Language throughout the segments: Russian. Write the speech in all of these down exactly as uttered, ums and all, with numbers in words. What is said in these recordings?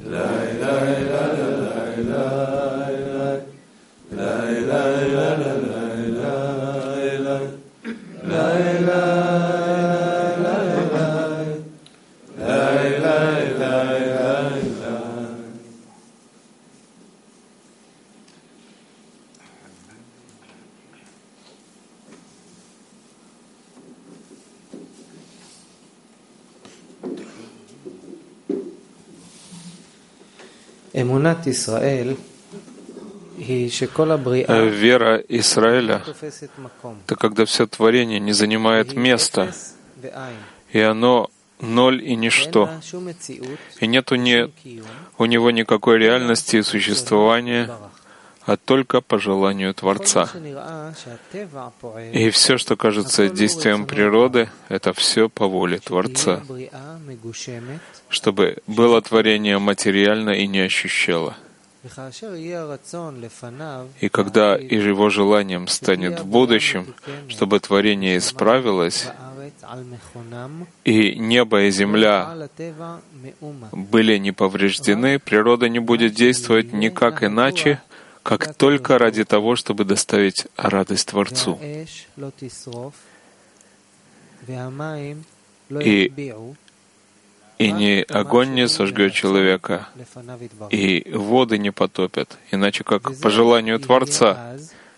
Вера Израиля — это когда все творение не занимает места, и оно ноль и ничто, и нет у, не, у него никакой реальности и существования, а только по желанию Творца. И все, что кажется действием природы, это все по воле Творца, чтобы было творение материально и не ощущало. И когда и его желанием станет в будущем, чтобы творение исправилось, и небо и земля были не повреждены, природа не будет действовать никак иначе, как только ради того, чтобы доставить радость Творцу. И, и ни огонь не сожгет человека, и воды не потопят, иначе как по желанию Творца.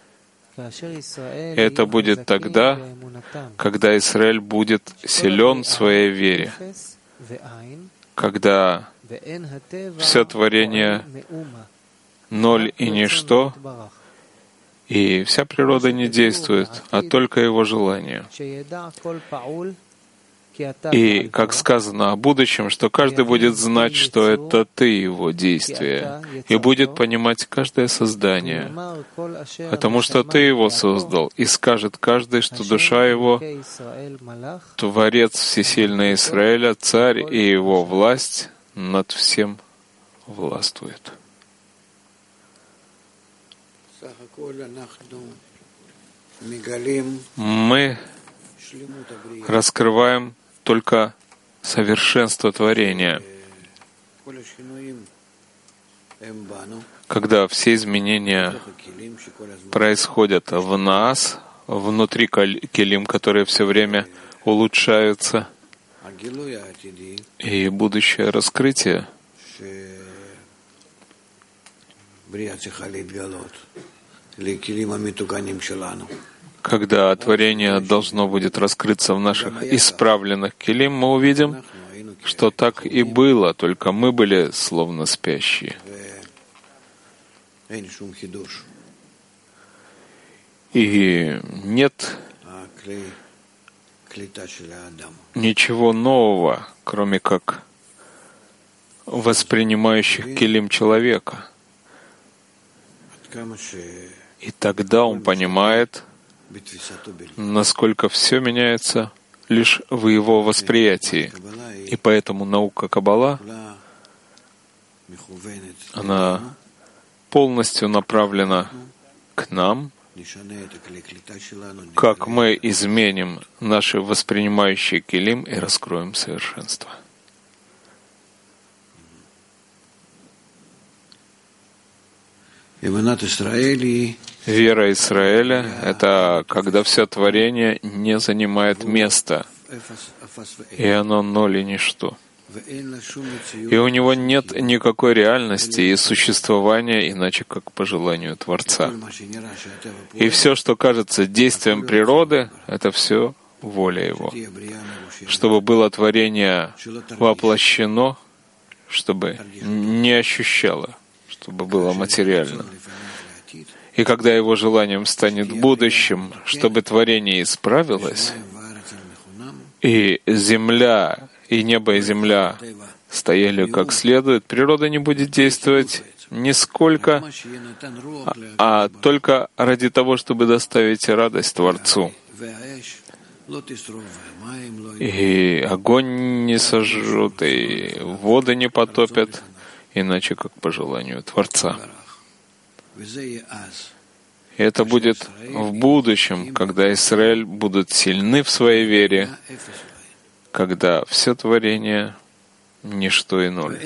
Это будет тогда, когда Израиль будет силен в своей вере, когда все творение ноль и ничто, и вся природа не действует, а только его желание. И, как сказано о будущем, что каждый будет знать, что это ты его действие, и будет понимать каждое создание, потому что ты его создал, и скажет каждый, что душа его, Творец Всесильный Израиля, Царь и его власть над всем властвует. Мы раскрываем только совершенство творения, когда все изменения происходят в нас, внутри келим, которые все время улучшаются, и будущее раскрытие, когда творение должно будет раскрыться в наших исправленных келим, мы увидим, что так и было, только мы были словно спящие. И нет ничего нового, кроме как воспринимающих келим человека. И тогда он понимает, насколько все меняется лишь в его восприятии. И поэтому наука Каббала, она полностью направлена к нам, как мы изменим наши воспринимающие келим и раскроем совершенство. Вера Израиля — это когда все творение не занимает места, и оно ноль и ничто. И у него нет никакой реальности и существования, иначе как по желанию Творца. И все, что кажется действием природы, это все воля Его. Чтобы было творение воплощено, чтобы не ощущало, чтобы было материально. И когда Его желанием станет в будущем, чтобы творение исправилось, и земля, и небо, и земля стояли как следует, природа не будет действовать нисколько, а только ради того, чтобы доставить радость Творцу. И огонь не сожжут, и воды не потопят, иначе как по желанию Творца. И это будет в будущем, когда Израиль будут сильны в своей вере, когда все творение ничто и ноль.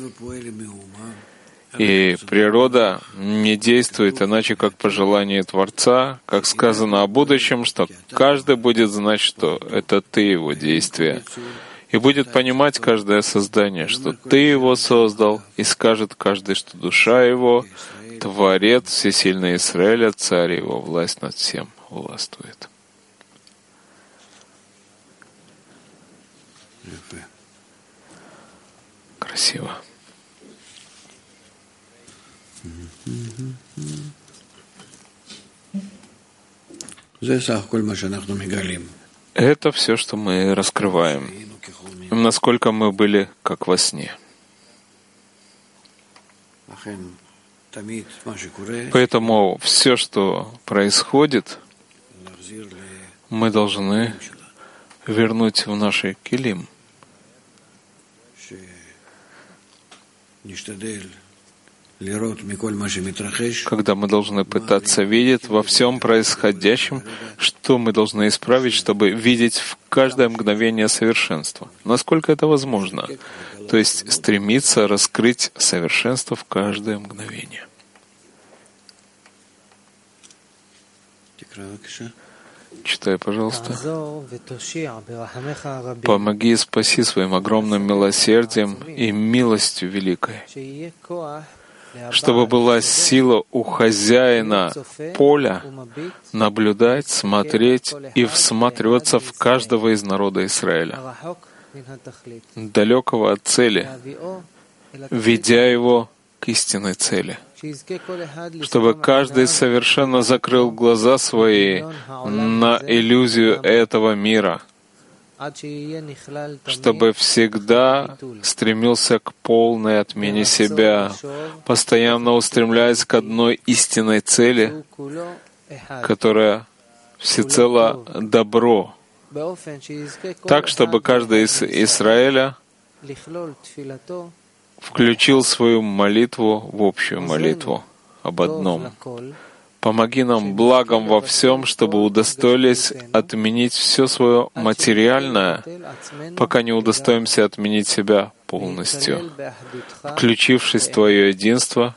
И природа не действует иначе, как по желанию Творца, как сказано о будущем, что каждый будет знать, что это ты его действие. И будет понимать каждое создание, что ты его создал, и скажет каждый, что душа его, Творец, всесильный Израиля, царь его, власть над всем властвует. Красиво. Это все, что мы раскрываем, насколько мы были как во сне. Поэтому все, что происходит, мы должны вернуть в наши килим, когда мы должны пытаться видеть во всем происходящем, что мы должны исправить, чтобы видеть в каждое мгновение совершенство. Насколько это возможно? То есть стремиться раскрыть совершенство в каждое мгновение. Читай, пожалуйста. «Помоги и спаси своим огромным милосердием и милостью великой, чтобы была сила у хозяина поля наблюдать, смотреть и всматриваться в каждого из народа Израиля, далекого от цели, ведя его к истинной цели, чтобы каждый совершенно закрыл глаза свои на иллюзию этого мира, чтобы всегда стремился к полной отмене себя, постоянно устремляясь к одной истинной цели, которая всецело добро, так, чтобы каждый из Израиля включил свою молитву в общую молитву об одном. Помоги нам благом во всем, чтобы удостоились отменить все свое материальное, пока не удостоимся отменить себя полностью, включившись в Твое единство,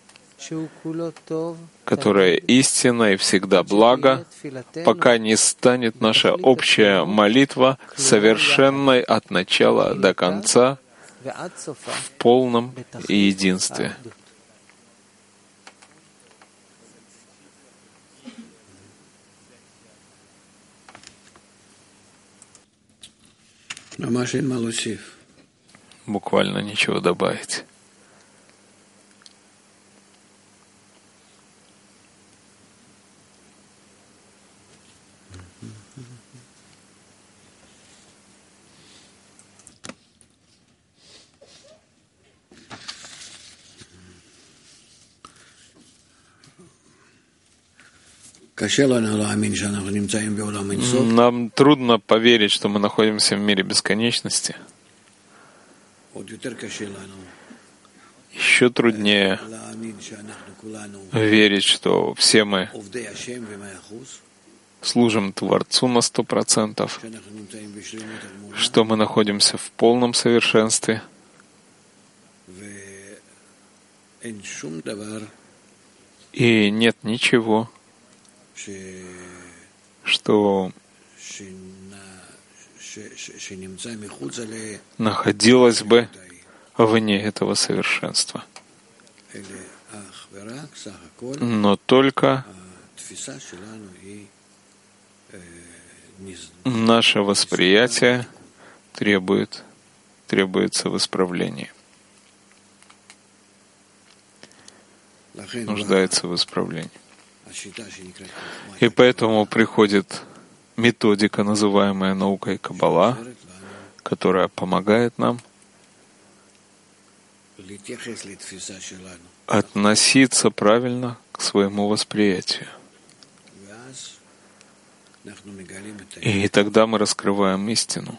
которое истинно и всегда благо, пока не станет наша общая молитва совершенной от начала до конца в полном единстве. Буквально ничего добавить. Нам трудно поверить, что мы находимся в мире бесконечности. Еще труднее верить, что все мы служим Творцу на сто процентов, что мы находимся в полном совершенстве. И нет ничего, что находилось бы вне этого совершенства. Но только наше восприятие требует, требуется в исправлении. Нуждается в исправлении. И поэтому приходит методика, называемая наукой Каббала, которая помогает нам относиться правильно к своему восприятию. И тогда мы раскрываем истину.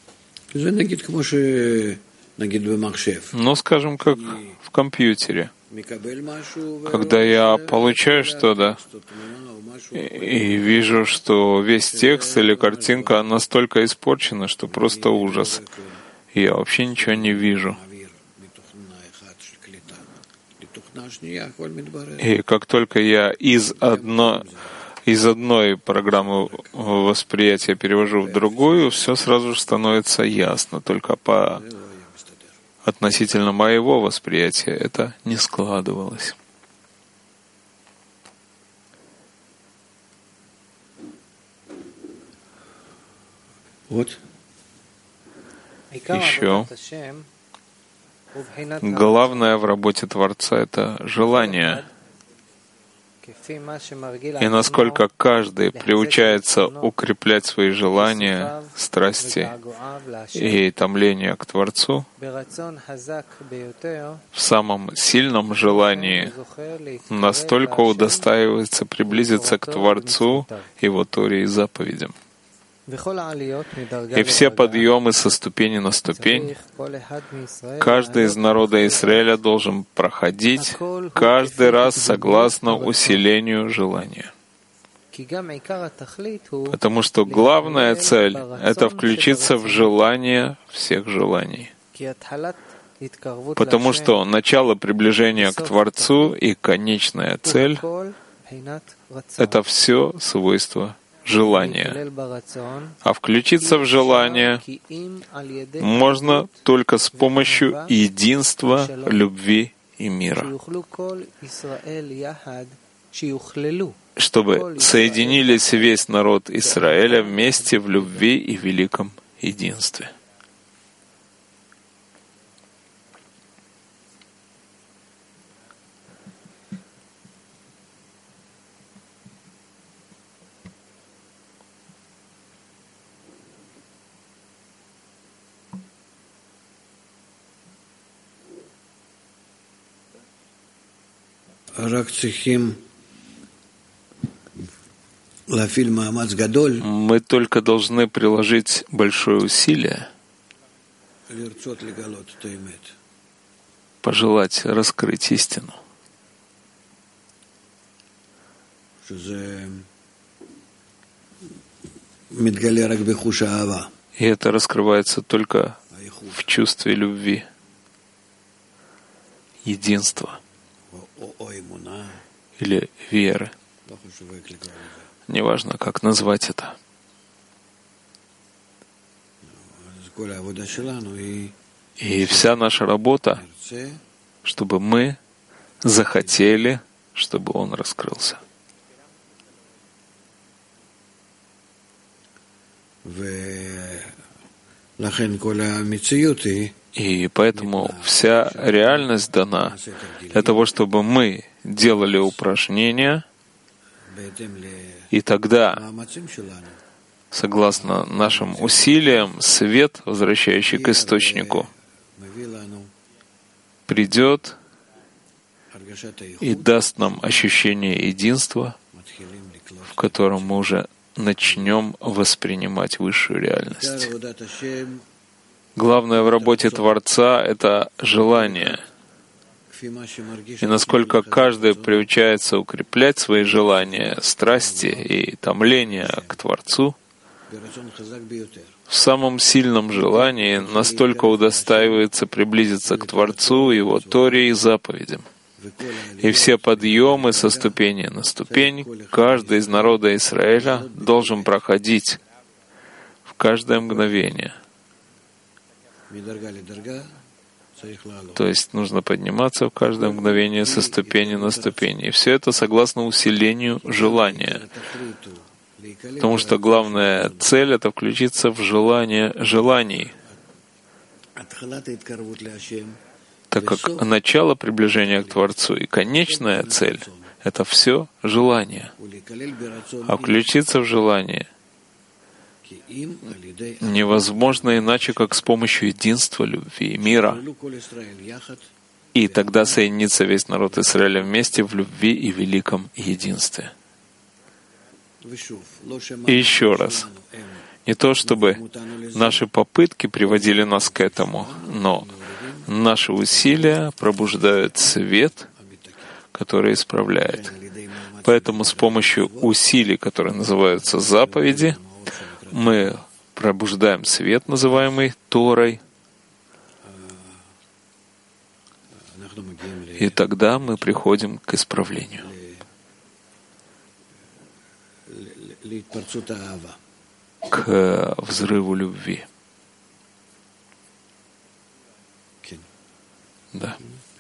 Но, скажем, как в компьютере. Когда я получаю что-то и вижу, что весь текст или картинка настолько испорчена, что просто ужас, и я вообще ничего не вижу. И как только я из, одно, из одной программы восприятия перевожу в другую, все сразу же становится ясно. Только по относительно моего восприятия это не складывалось. Вот. Еще. Главное в работе Творца — это желание. И насколько каждый приучается укреплять свои желания, страсти и томления к Творцу, в самом сильном желании настолько удостаивается приблизиться к Творцу, Его Торе и заповедям. И все подъемы со ступени на ступень каждый из народа Израиля должен проходить каждый раз согласно усилению желания. Потому что главная цель — это включиться в желание всех желаний. Потому что начало приближения к Творцу и конечная цель — это все свойства желание. А включиться в желание можно только с помощью единства, любви и мира, чтобы соединились весь народ Израиля вместе в любви и великом единстве. Мы только должны приложить большое усилие, пожелать раскрыть истину. И это раскрывается только в чувстве любви, единства или веры. Неважно, как назвать это. И вся наша работа, чтобы мы захотели, чтобы Он раскрылся. И поэтому вся реальность дана для того, чтобы мы делали упражнения, и тогда, согласно нашим усилиям, свет, возвращающий к источнику, придет и даст нам ощущение единства, в котором мы уже начнем воспринимать высшую реальность. Главное в работе Творца — это желание. И насколько каждый приучается укреплять свои желания, страсти и томления к Творцу, в самом сильном желании настолько удостаивается приблизиться к Творцу, Его Торе и заповедям. И все подъемы со ступени на ступень каждый из народа Израиля должен проходить в каждое мгновение. То есть нужно подниматься в каждое мгновение со ступени на ступень. И все это согласно усилению желания. Потому что главная цель — это включиться в желание желаний. Так как начало приближения к Творцу и конечная цель — это все желание. А включиться в желание невозможно иначе, как с помощью единства, любви и мира. И тогда соединится весь народ Израиля вместе в любви и великом единстве. И еще раз. Не то, чтобы наши попытки приводили нас к этому, но наши усилия пробуждают свет, который исправляет. Поэтому с помощью усилий, которые называются заповеди, мы пробуждаем свет, называемый Торой, и тогда мы приходим к исправлению, к взрыву любви. Да.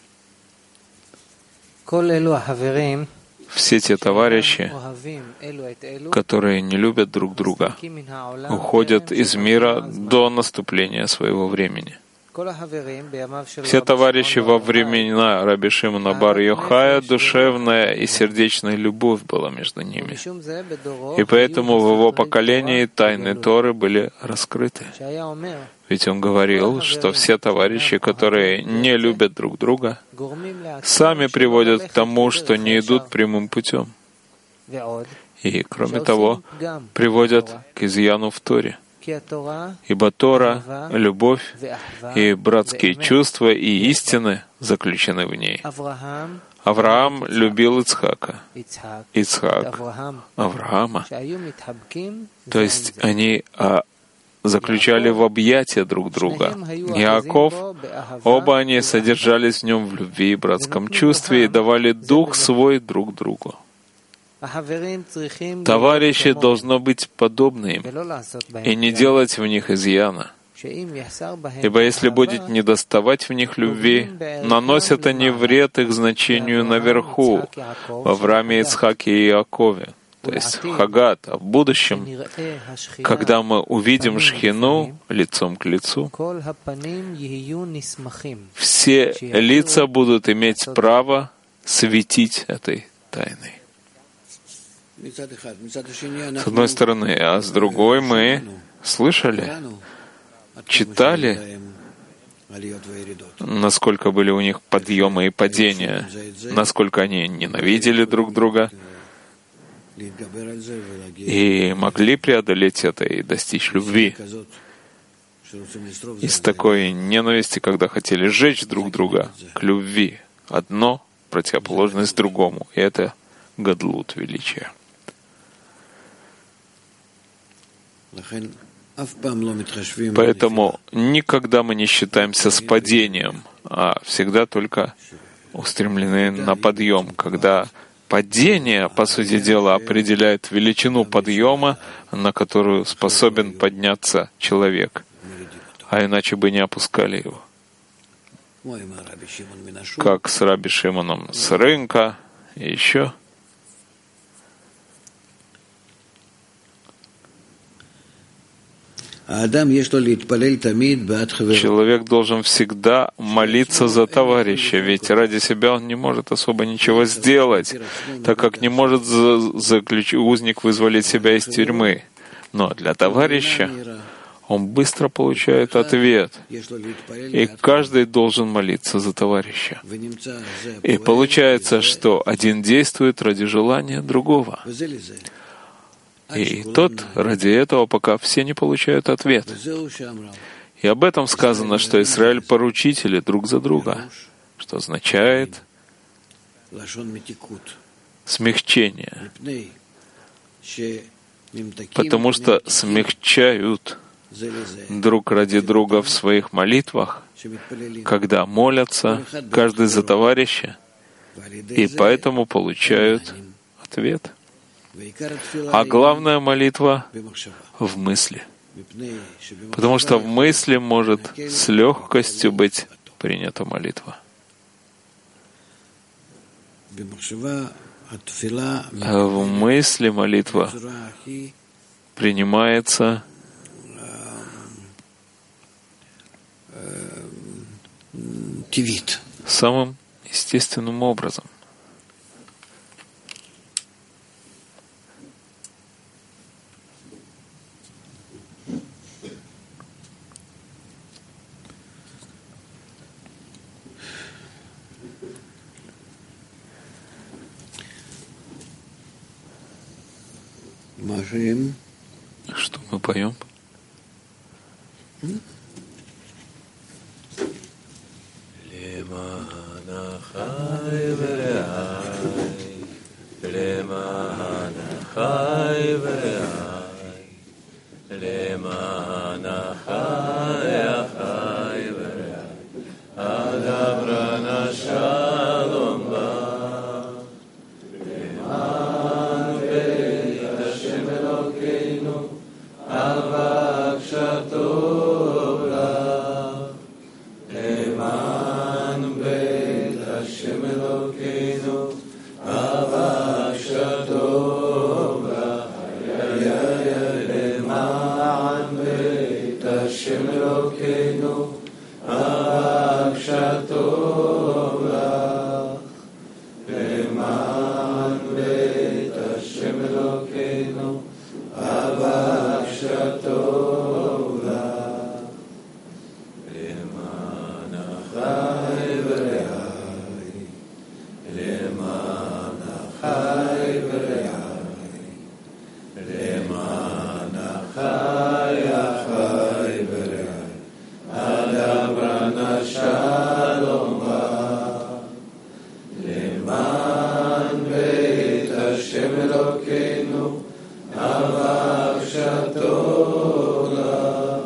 Все те товарищи, которые не любят друг друга, уходят из мира до наступления своего времени. Все товарищи во времена Раби Шимона бар Йохая, душевная и сердечная любовь была между ними. И поэтому в его поколении тайны Торы были раскрыты. Ведь он говорил, что все товарищи, которые не любят друг друга, сами приводят к тому, что не идут прямым путем. И, кроме того, приводят к изъяну в Торе. Ибо Тора, любовь и братские чувства и истины заключены в ней. Авраам любил Ицхака, Ицхак Авраама. То есть они а, заключали в объятия друг друга. Иаков, оба они содержались в нем в любви и братском чувстве и давали дух свой друг другу. Товарищи должно быть подобны им и не делать в них изъяна. Ибо если будет недоставать в них любви, наносят они вред их значению наверху, в Аврааме, Ицхаке и Иакове, то есть в Хагат, а в будущем, когда мы увидим Шхину лицом к лицу, все лица будут иметь право светить этой тайной. С одной стороны, а с другой мы слышали, читали, насколько были у них подъемы и падения, насколько они ненавидели друг друга и могли преодолеть это и достичь любви. Из такой ненависти, когда хотели сжечь друг друга, к любви. Одно противоположность другому. И это гадлут, величие. Поэтому никогда мы не считаемся с падением, а всегда только устремлены на подъем, когда падение, по сути дела, определяет величину подъема, на которую способен подняться человек, а иначе бы не опускали его. Как с Раби Шимоном с рынка и еще. Человек должен всегда молиться за товарища, ведь ради себя он не может особо ничего сделать, так как не может заключ... узник вызволить себя из тюрьмы. Но для товарища он быстро получает ответ, и каждый должен молиться за товарища. И получается, что один действует ради желания другого. И тот ради этого, пока все не получают ответ. И об этом сказано, что Израиль поручители друг за друга, что означает смягчение, потому что смягчают друг ради друга в своих молитвах, когда молятся каждый за товарища, и поэтому получают ответ. А главная молитва в мысли. Потому что в мысли может с легкостью быть принята молитва. А в мысли молитва принимается самым естественным образом. Что мы поем? אחי ורעי, למען אחי אחי ורעי, אדברה נא שלום בך, למען בית השם אלוקינו, אבקשה טוב לך, למען בית השם אלוקינו, אבקשה טוב לך, למען בית השם אלוקינו, אבקשה טוב לך, למען בית השם אלוקינו, אבקשה טוב לך, למען אחי ורעי, למען אחי ורעי, למען אחי אחי ורעי, אדברה נא שלום בך, למען בית השם אלוקינו, אבקשה טוב לך,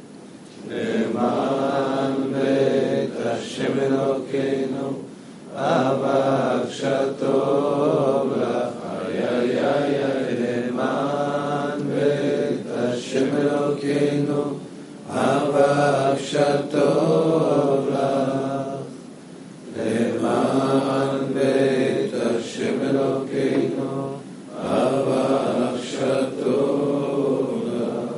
למען בית השם אלוקינו, אבקשה טוב לך, למען בית השם אלוקינו, אבקשה טוב לך, למען בית השם אלוקינו, אבקשה טוב לך.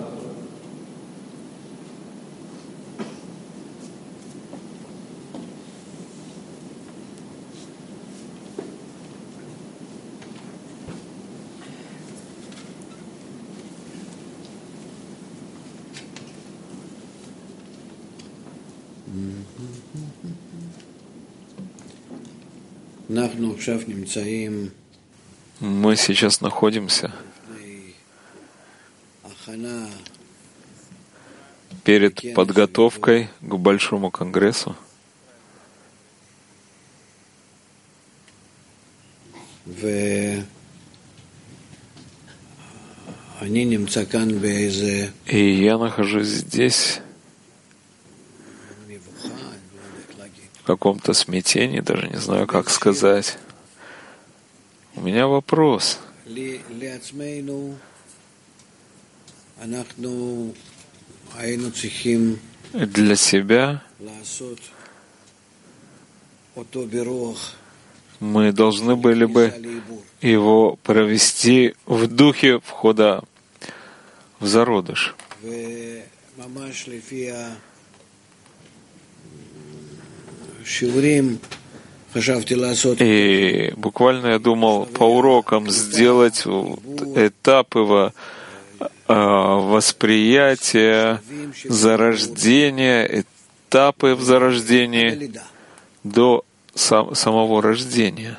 אנחנו עכשיו נמצאים Мы сейчас находимся перед подготовкой к Большому конгрессу. И я нахожусь здесь в каком-то смятении, даже не знаю, как сказать. У меня вопрос. Для себя мы должны были бы его провести в духе входа в зародыш. И буквально я думал по урокам сделать этап его восприятия, зарождения, этапы в зарождении до сам, самого рождения.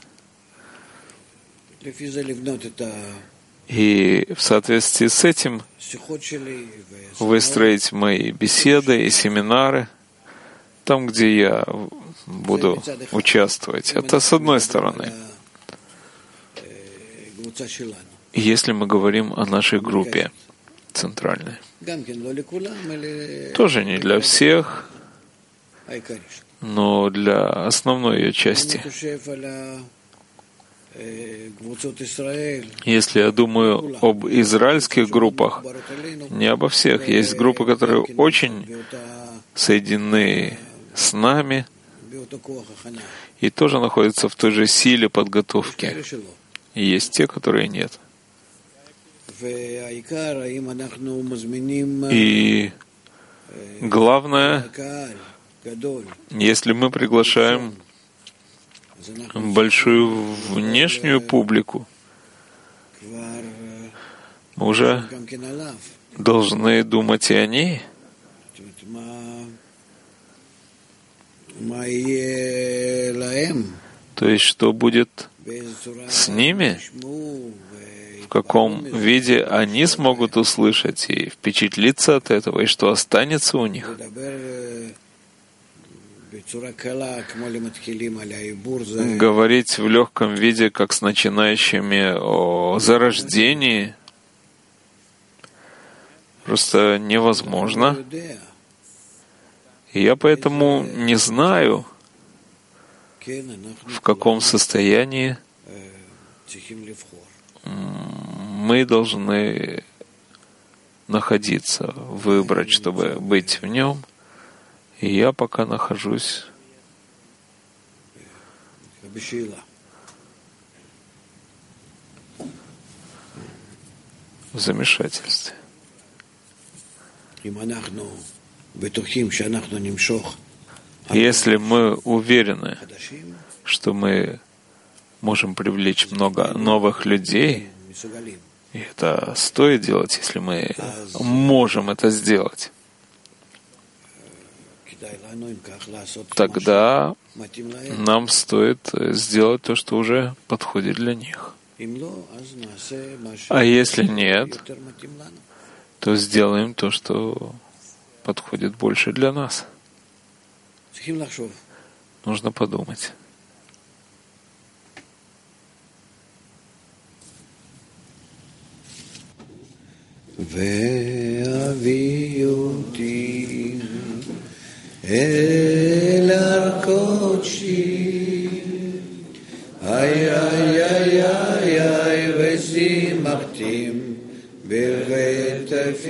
И в соответствии с этим выстроить мои беседы и семинары там, где я буду участвовать. Это с одной стороны. Если мы говорим о нашей группе центральной. Тоже не для всех, но для основной ее части. Если я думаю об израильских группах, не обо всех. Есть группы, которые очень соединены с нами и тоже находятся в той же силе подготовки. И есть те, которые нет. И главное, если мы приглашаем большую внешнюю публику, мы уже должны думать и о ней. То есть, что будет с ними, в каком виде они смогут услышать и впечатлиться от этого, и что останется у них. говорить в легком виде, как с начинающими о зарождении, просто невозможно. И я поэтому не знаю, в каком состоянии мы должны находиться, выбрать, чтобы быть в нем. И я пока нахожусь в замешательстве. Если мы уверены, что мы можем привлечь много новых людей, и это стоит делать, если мы можем это сделать, тогда нам стоит сделать то, что уже подходит для них. А если нет, то сделаем то, что подходит больше для нас. Нужно подумать. אל הקודשי, איי איי איי איי איי ושימחתים בבית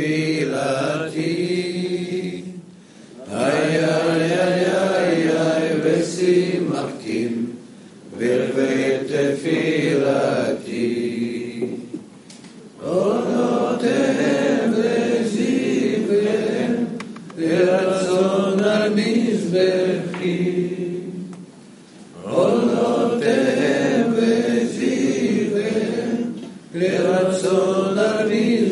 תפילתי, איי איי איי איי איי ושימחתים בבית תפילתי, אורותיהם לזיבם לרצון על מזבחי, עולותיהם וזיבם לרצון על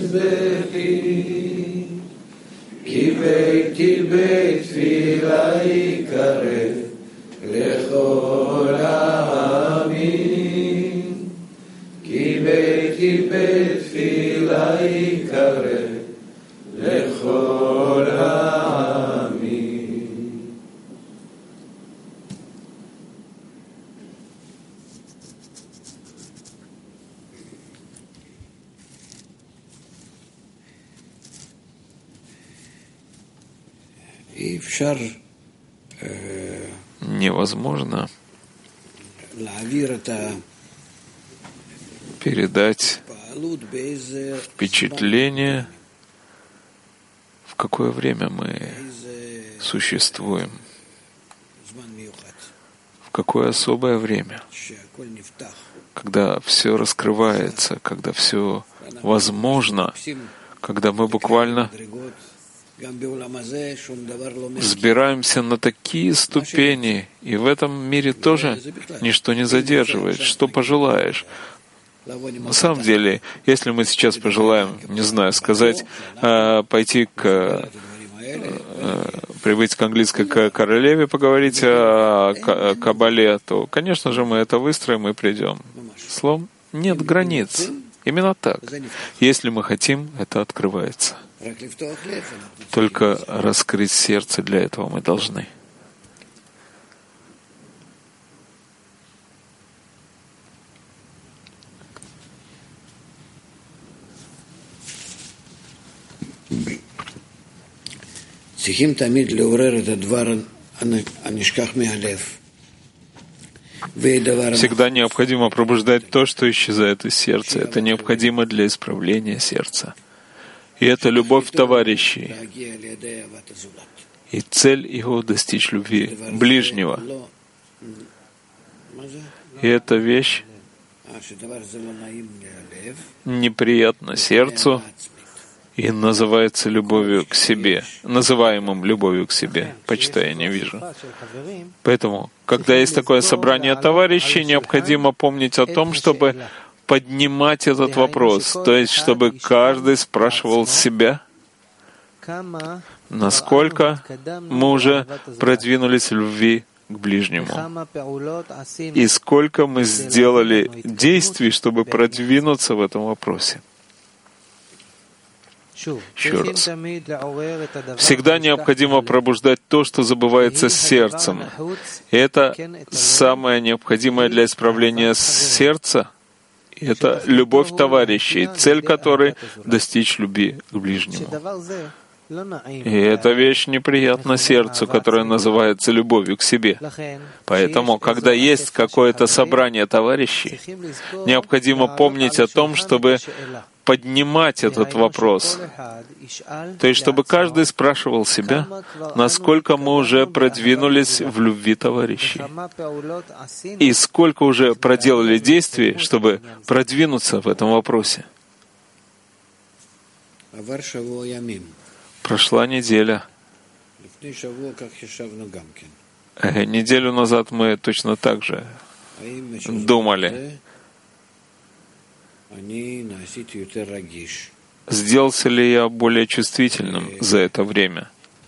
מזבחי, כי ביתי בית תפילה יקרא לכל העמים, כי ביתי בית תפילה יקרא לכל העמים. אי אפשר невозможно передать впечатление, в какое время мы существуем, в какое особое время, когда все раскрывается, когда все возможно, когда мы буквально взбираемся на такие ступени, и в этом мире тоже ничто не задерживает. Что пожелаешь? На самом деле, если мы сейчас пожелаем, не знаю, сказать, пойти к прибыть к английской королеве, поговорить о Кабале, то, конечно же, мы это выстроим и придем. Словом, нет границ. Именно так. Если мы хотим, это открывается. Только раскрыть сердце для этого мы должны. Всегда необходимо пробуждать то, что исчезает из сердца. Это необходимо для исправления сердца. И это любовь товарищей. И цель его достичь любви ближнего. И эта вещь неприятна сердцу и называется любовью к себе, называемым любовью к себе. Почитай, я не вижу. Поэтому, когда есть такое собрание товарищей, необходимо помнить о том, чтобы поднимать этот вопрос, то есть чтобы каждый спрашивал себя, насколько мы уже продвинулись в любви к ближнему, и сколько мы сделали действий, чтобы продвинуться в этом вопросе. Еще раз. Всегда необходимо пробуждать то, что забывается сердцем. И это самое необходимое для исправления сердца. Это любовь товарищей, цель которой — достичь любви к ближнему. И эта вещь неприятна сердцу, которая называется любовью к себе. Поэтому, когда есть какое-то собрание товарищей, необходимо помнить о том, чтобы поднимать этот вопрос. То есть, чтобы каждый спрашивал себя, насколько мы уже продвинулись в любви товарищей, и сколько уже проделали действий, чтобы продвинуться в этом вопросе. Прошла неделя. Неделю назад мы точно так же думали. Сделался ли я более чувствительным за это время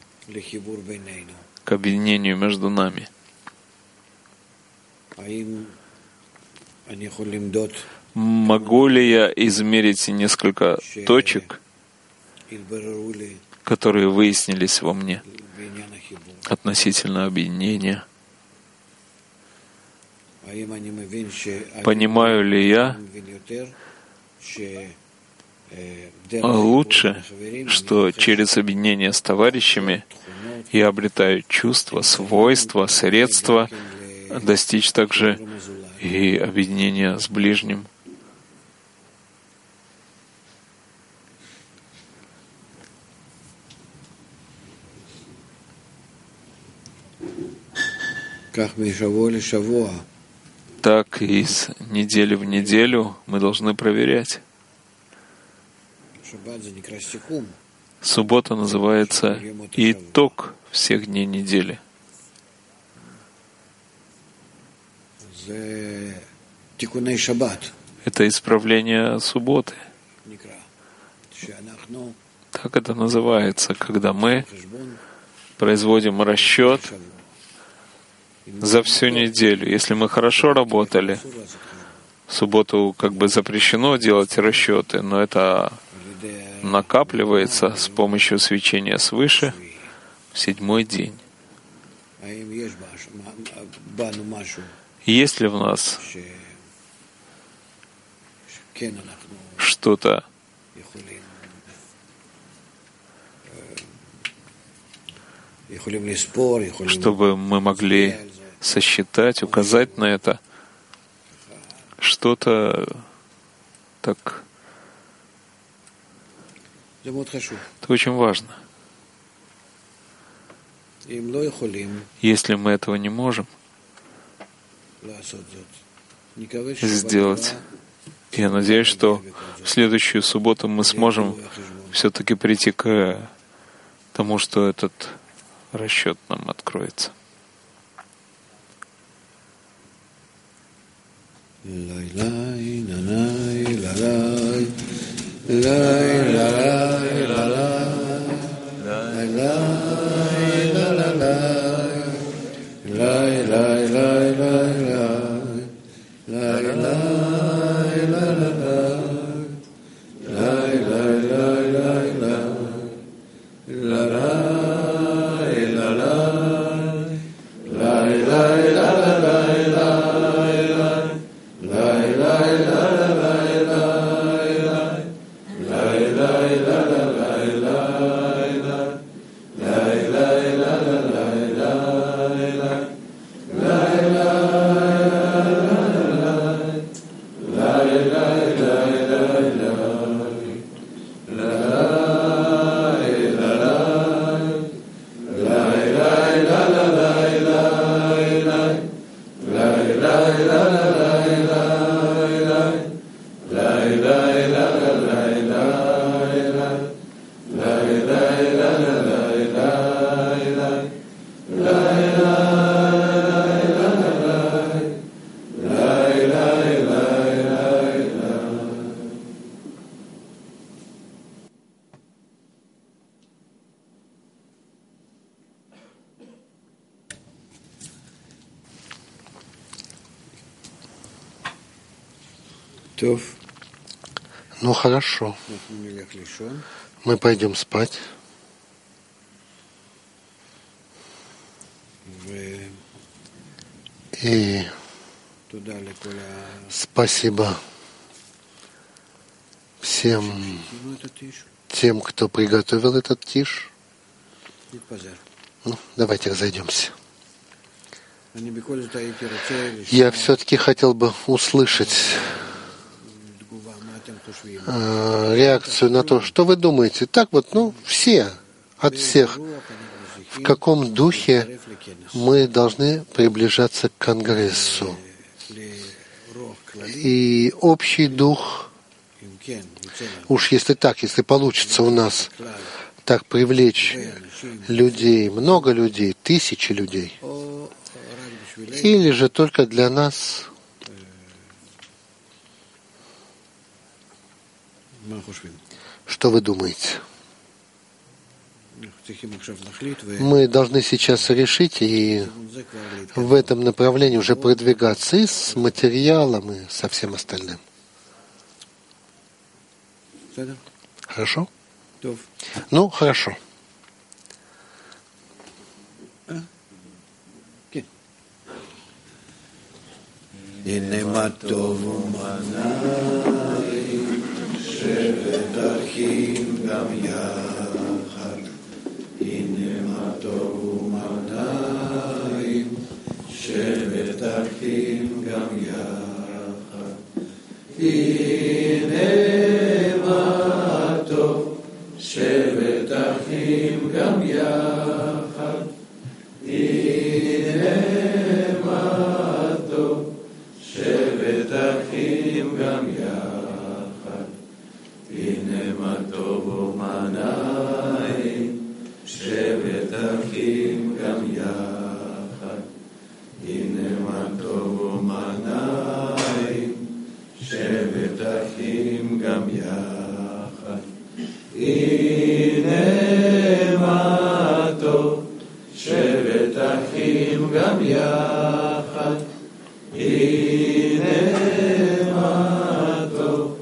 к объединению между нами? Могу ли я измерить несколько точек, которые выяснились во мне относительно объединения? Понимаю ли я лучше, что через объединение с товарищами я обретаю чувства, свойства, средства достичь также и объединения с ближним? Так из недели в неделю мы должны проверять. Суббота называется итог всех дней недели. Это исправление субботы. Так это называется, когда мы производим расчет за всю неделю. Если мы хорошо работали, в субботу как бы запрещено делать расчеты, но это накапливается с помощью свечения свыше в седьмой день. Есть ли в нас что-то, чтобы мы могли сосчитать, указать на это, что-то так. Это очень важно. Если мы этого не можем сделать, я надеюсь, что в следующую субботу мы сможем все-таки прийти к тому, что этот расчет нам откроется. Ну хорошо. Мы пойдем спать. И спасибо всем тем, кто приготовил этот тиш. Ну, давайте разойдемся. Я все-таки хотел бы услышать э, реакцию на то, что вы думаете. Так вот, ну, все, от всех. В каком духе мы должны приближаться к Конгрессу? И общий дух, уж если так, если получится у нас так привлечь людей, много людей, тысячи людей, или же только для нас, что вы думаете? Мы должны сейчас решить и в этом направлении уже продвигаться и с материалом, и со всем остальным. Хорошо? Ну, хорошо. הנה מה טוב ומנעים שבת אחים גם יחד הנה מה טוב ומנעים שבת אחים גם יחד הנה מה טוב שבת אחים גם יחד הנה מה טוב שבת אחים גם יחד, הנה מה טוב ומנעים, שבת אחים גם יחד, הנה מה טוב ומנעים, שבת אחים גם יחד, הנה מה טוב, שבת אחים גם יחד, הנה מה טוב,